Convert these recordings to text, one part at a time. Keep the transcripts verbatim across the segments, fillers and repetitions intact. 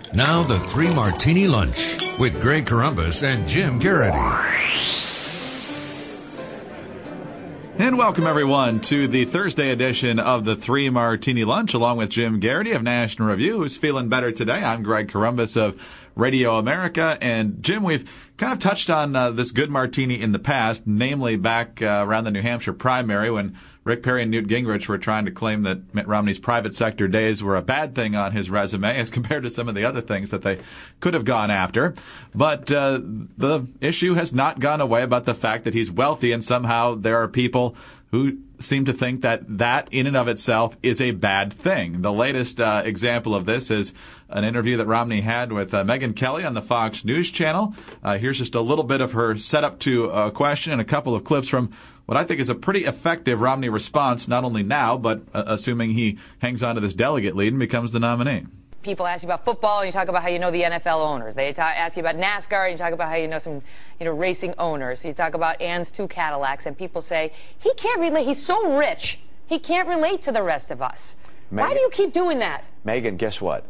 Now the Three Martini Lunch with Greg Corombos and Jim Garrity. And welcome, everyone, to the Thursday edition of the Three Martini Lunch, along with Jim Garrity of National Review, who's feeling better today. I'm Greg Corombos of Radio America. And, Jim, we've kind of touched on uh, this good martini in the past, namely back uh, around the New Hampshire primary when Rick Perry and Newt Gingrich were trying to claim that Mitt Romney's private sector days were a bad thing on his resume as compared to some of the other things that they could have gone after. But uh, the issue has not gone away about the fact that he's wealthy, and somehow there are people who seem to think that that in and of itself is a bad thing. The latest uh, example of this is an interview that Romney had with uh, Megyn Kelly on the Fox News Channel. Uh, here's just a little bit of her setup to a question and a couple of clips from what I think is a pretty effective Romney response, not only now, but uh, assuming he hangs on to this delegate lead and becomes the nominee. People ask you about football, and you talk about how you know the N F L owners. They ta- ask you about NASCAR, and you talk about how you know some, you know, racing owners. You talk about Ann's two Cadillacs, and people say, he can't relate. He's so rich. He can't relate to the rest of us. Megyn, why do you keep doing that? Megyn, guess what?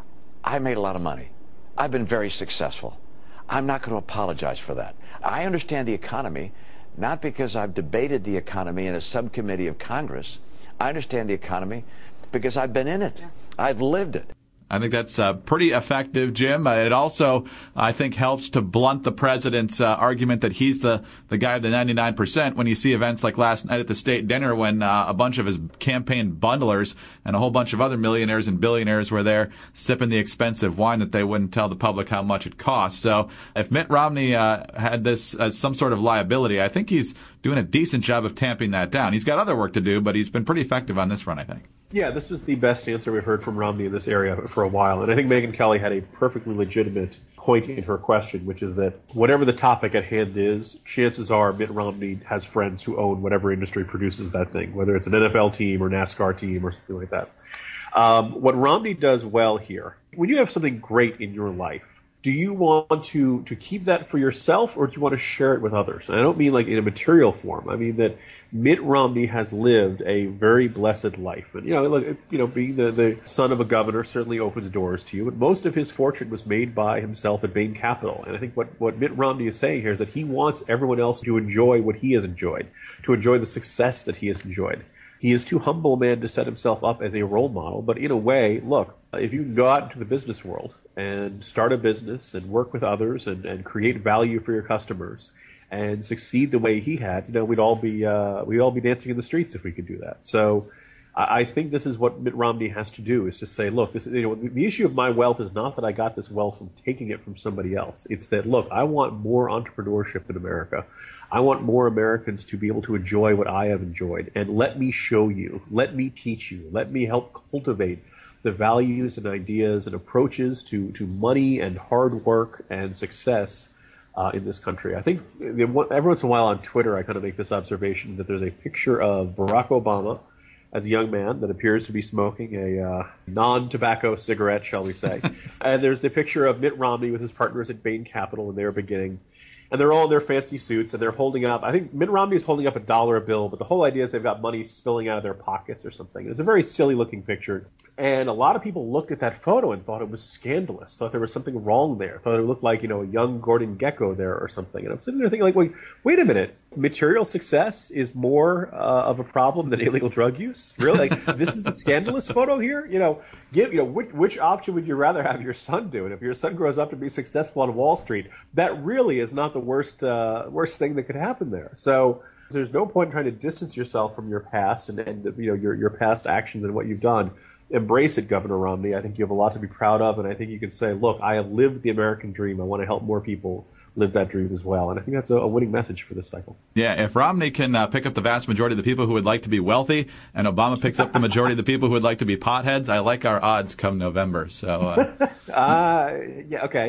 I made a lot of money. I've been very successful. I'm not going to apologize for that. I understand the economy, not because I've debated the economy in a subcommittee of Congress. I understand the economy because I've been in it. Yeah. I've lived it. I think that's uh, pretty effective, Jim. Uh, it also, I think, helps to blunt the president's uh, argument that he's the, the guy of the ninety-nine percent when you see events like last night at the state dinner when uh, a bunch of his campaign bundlers and a whole bunch of other millionaires and billionaires were there sipping the expensive wine that they wouldn't tell the public how much it cost. So if Mitt Romney uh, had this as some sort of liability, I think he's doing a decent job of tamping that down. He's got other work to do, but he's been pretty effective on this front, I think. Yeah, this was the best answer we've heard from Romney in this area for a while. And I think Megyn Kelly had a perfectly legitimate point in her question, which is that whatever the topic at hand is, chances are Mitt Romney has friends who own whatever industry produces that thing, whether it's an N F L team or NASCAR team or something like that. Um, what Romney does well here, when you have something great in your life, do you want to, to keep that for yourself, or do you want to share it with others? And I don't mean like in a material form. I mean that Mitt Romney has lived a very blessed life. And, you know, look, you know, being the, the son of a governor certainly opens doors to you. But most of his fortune was made by himself at Bain Capital. And I think what, what Mitt Romney is saying here is that he wants everyone else to enjoy what he has enjoyed, to enjoy the success that he has enjoyed. He is too humble a man to set himself up as a role model. But in a way, look, if you can go out into the business world and start a business and work with others and, and create value for your customers and succeed the way he had, you know, we'd all be uh, we'd all be dancing in the streets if we could do that. So I, I think this is what Mitt Romney has to do, is to say, look, this, you know, the issue of my wealth is not that I got this wealth from taking it from somebody else. It's that, look, I want more entrepreneurship in America. I want more Americans to be able to enjoy what I have enjoyed. And let me show you, let me teach you, let me help cultivate the values and ideas and approaches to, to money and hard work and success uh, in this country. I think every once in a while on Twitter I kind of make this observation that there's a picture of Barack Obama as a young man that appears to be smoking a uh, non-tobacco cigarette, shall we say. And there's the picture of Mitt Romney with his partners at Bain Capital when they were beginning. And they're all in their fancy suits, and they're holding up, I think Mitt Romney is holding up a dollar bill, but the whole idea is they've got money spilling out of their pockets or something. It's a very silly-looking picture. And a lot of people looked at that photo and thought it was scandalous, thought there was something wrong there, thought it looked like, you know, a young Gordon Gekko there or something. And I'm sitting there thinking, like, wait, wait a minute. Material success is more uh, of a problem than illegal drug use? Really? Like, this is the scandalous photo here? You know, give, you know, which, which option would you rather have your son do? And if your son grows up to be successful on Wall Street, that really is not the worst, uh, worst thing that could happen there. So there's no point in trying to distance yourself from your past and, and you know, your, your past actions and what you've done. Embrace it, Governor Romney. I think you have a lot to be proud of, and I think you can say, look, I have lived the American dream. I want to help more people live that dream as well. And I think that's a, a winning message for this cycle. Yeah, if Romney can uh, pick up the vast majority of the people who would like to be wealthy, and Obama picks up the majority of the people who would like to be potheads, I like our odds come November. So, uh, uh yeah, okay.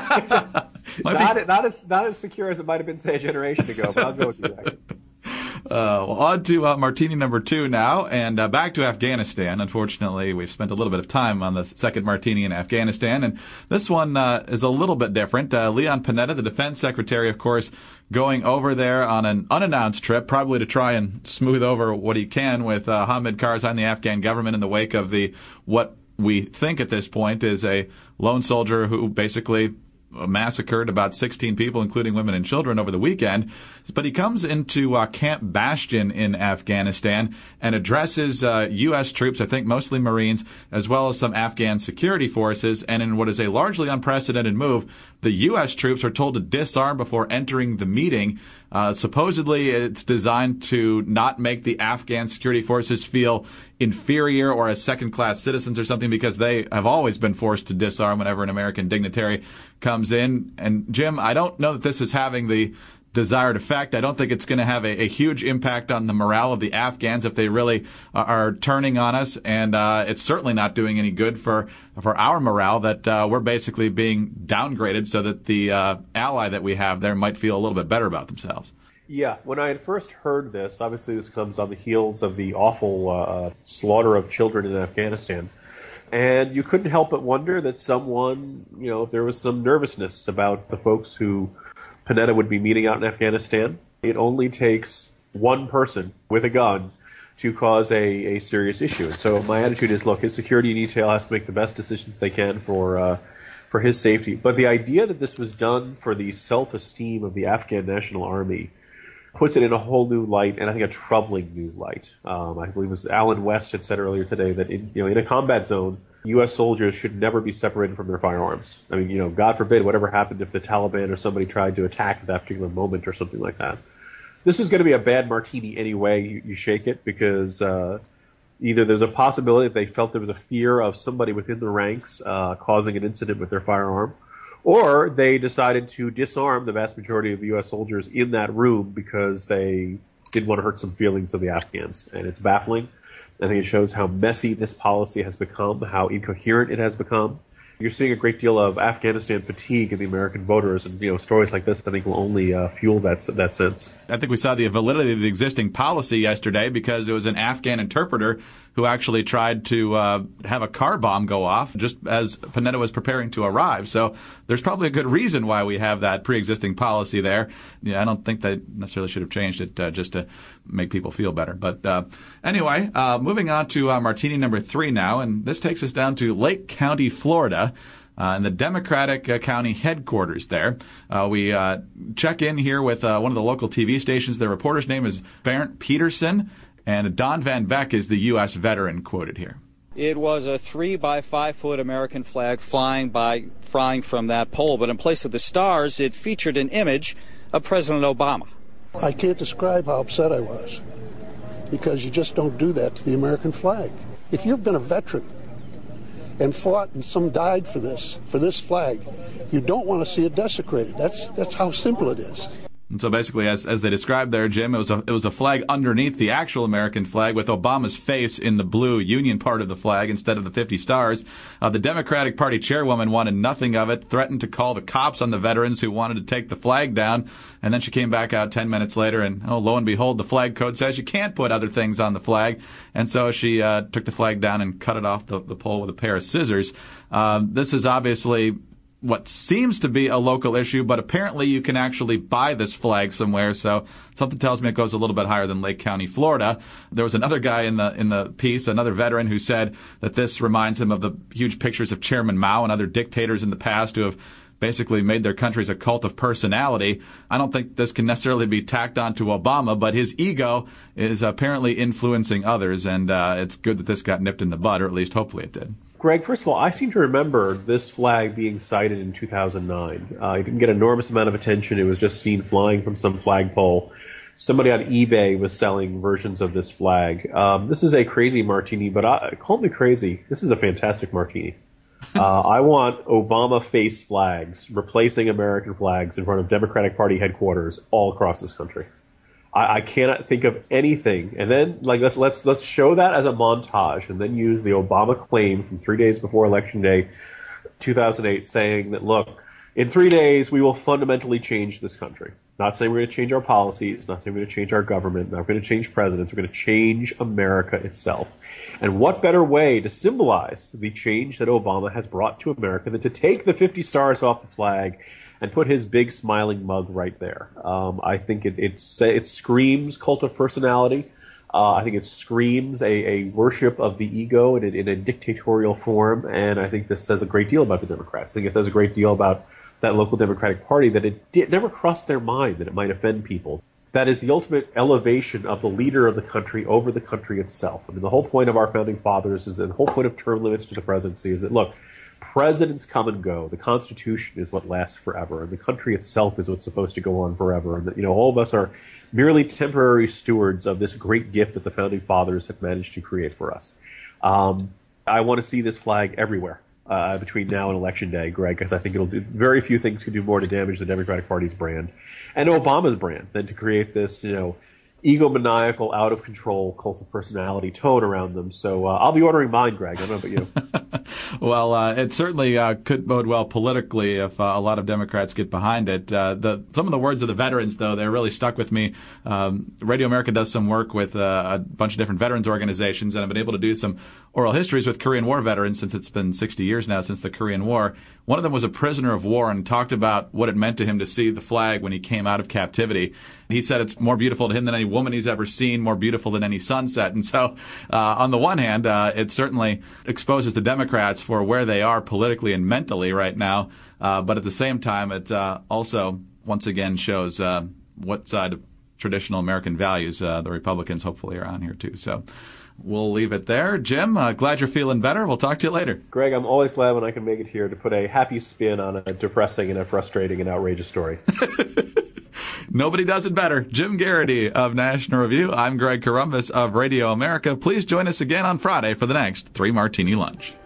not, not as not as secure as it might have been, say, a generation ago, but I'll go with you there. Uh, well, on to uh, martini number two now, and uh, back to Afghanistan. Unfortunately, we've spent a little bit of time on the second martini in Afghanistan, and this one uh, is a little bit different. Uh, Leon Panetta, the defense secretary, of course, going over there on an unannounced trip, probably to try and smooth over what he can with uh, Hamid Karzai and the Afghan government in the wake of the what we think at this point is a lone soldier who basically massacred about sixteen people, including women and children, over the weekend. But he comes into uh, Camp Bastion in Afghanistan and addresses uh, U S troops, I think mostly Marines, as well as some Afghan security forces. And in what is a largely unprecedented move, the U S troops are told to disarm before entering the meeting. Uh, supposedly, it's designed to not make the Afghan security forces feel inferior or as second-class citizens or something, because they have always been forced to disarm whenever an American dignitary comes in. And, Jim, I don't know that this is having the desired effect. I don't think it's going to have a, a huge impact on the morale of the Afghans if they really uh, are turning on us. And uh, it's certainly not doing any good for, for our morale that uh, we're basically being downgraded so that the uh, ally that we have there might feel a little bit better about themselves. Yeah, when I had first heard this, obviously this comes on the heels of the awful uh, slaughter of children in Afghanistan. And you couldn't help but wonder that someone, you know, there was some nervousness about the folks who Panetta would be meeting out in Afghanistan. It only takes one person with a gun to cause a, a serious issue. And so my attitude is, look, his security detail has to make the best decisions they can for uh, for his safety. But the idea that this was done for the self-esteem of the Afghan National Army puts it in a whole new light, and I think a troubling new light. Um, I believe it was Alan West had said earlier today that in, you know, in a combat zone, U S soldiers should never be separated from their firearms. I mean, you know, God forbid whatever happened if the Taliban or somebody tried to attack at that particular moment or something like that. This is going to be a bad martini any way you, you shake it, because uh, either there's a possibility that they felt there was a fear of somebody within the ranks uh, causing an incident with their firearm, or they decided to disarm the vast majority of U S soldiers in that room because they didn't want to hurt some feelings of the Afghans. And it's baffling. I think it shows how messy this policy has become, how incoherent it has become. You're seeing a great deal of Afghanistan fatigue in the American voters, and you know stories like this I think will only uh, fuel that that sense. I think we saw the validity of the existing policy yesterday, because it was an Afghan interpreter who actually tried to uh, have a car bomb go off just as Panetta was preparing to arrive. So there's probably a good reason why we have that pre-existing policy there. Yeah, I don't think they necessarily should have changed it uh, just to make people feel better. But uh, anyway, uh, moving on to uh, martini number three now, and this takes us down to Lake County, Florida. Uh, in the Democratic uh, County headquarters there. Uh, we uh, check in here with uh, one of the local T V stations. The reporter's name is Bernd Peterson, and Don Van Beck is the U S veteran quoted here. It was a three by five foot American flag flying by flying from that pole, but in place of the stars, it featured an image of President Obama. I can't describe how upset I was, because you just don't do that to the American flag. If you've been a veteran and fought and some died for this, for this flag, you don't want to see it desecrated. That's that's how simple it is. And so basically, as as they described there, Jim, it was a it was a flag underneath the actual American flag with Obama's face in the blue Union part of the flag instead of the fifty stars. Uh, the Democratic Party chairwoman wanted nothing of it, threatened to call the cops on the veterans who wanted to take the flag down, and then she came back out ten minutes later, and oh, lo and behold, the flag code says you can't put other things on the flag, and so she uh, took the flag down and cut it off the, the pole with a pair of scissors. Um, this is obviously what seems to be a local issue, but apparently you can actually buy this flag somewhere. So something tells me it goes a little bit higher than Lake County, Florida. There was another guy in the in the piece, another veteran, who said that this reminds him of the huge pictures of Chairman Mao and other dictators in the past who have basically made their countries a cult of personality. I don't think this can necessarily be tacked on to Obama, but his ego is apparently influencing others, and uh, it's good that this got nipped in the bud, or at least hopefully it did. Greg, first of all, I seem to remember this flag being sighted in two thousand nine. Uh, it didn't get an enormous amount of attention. It was just seen flying from some flagpole. Somebody on eBay was selling versions of this flag. Um, this is a crazy martini, but I, call me crazy. This is a fantastic martini. Uh, I want Obama face flags replacing American flags in front of Democratic Party headquarters all across this country. I, I cannot think of anything. And then, like, let's, let's let's show that as a montage, and then use the Obama claim from three days before Election Day, two thousand eight, saying that, look, in three days we will fundamentally change this country. Not saying we're going to change our policies, not saying we're going to change our government, not going to change presidents. We're going to change America itself. And what better way to symbolize the change that Obama has brought to America than to take the fifty stars off the flag and put his big smiling mug right there. Um, I think it, it, it screams cult of personality. Uh, I think it screams a, a worship of the ego in a, in a dictatorial form, and I think this says a great deal about the Democrats. I think it says a great deal about that local Democratic Party, that it did, never crossed their mind that it might offend people. That is the ultimate elevation of the leader of the country over the country itself. I mean, the whole point of our founding fathers is that the whole point of term limits to the presidency is that, look, presidents come and go. The Constitution is what lasts forever, and the country itself is what's supposed to go on forever. And that, you know, all of us are merely temporary stewards of this great gift that the founding fathers have managed to create for us. Um, I want to see this flag everywhere uh, between now and Election Day, Greg, because I think it'll do very few things can do more to damage the Democratic Party's brand and Obama's brand than to create this, you know, egomaniacal, out of control cult of personality tone around them. So uh, I'll be ordering mine, Greg. I don't know about you. Well, uh, it certainly uh, could bode well politically if uh, a lot of Democrats get behind it. Uh, the, some of the words of the veterans, though, they're really stuck with me. Um, Radio America does some work with uh, a bunch of different veterans organizations, and I've been able to do some oral histories with Korean War veterans since it's been sixty years now since the Korean War. One of them was a prisoner of war and talked about what it meant to him to see the flag when he came out of captivity. He said it's more beautiful to him than any woman he's ever seen, more beautiful than any sunset. And so, uh, on the one hand, uh, it certainly exposes the Democrats for where they are politically and mentally right now. Uh, but at the same time, it uh, also, once again, shows uh, what side of traditional American values uh, the Republicans hopefully are on here, too. So we'll leave it there. Jim, uh, glad you're feeling better. We'll talk to you later. Greg, I'm always glad when I can make it here to put a happy spin on a depressing and a frustrating and outrageous story. Nobody does it better. Jim Garrity of National Review. I'm Greg Corombos of Radio America. Please join us again on Friday for the next Three Martini Lunch.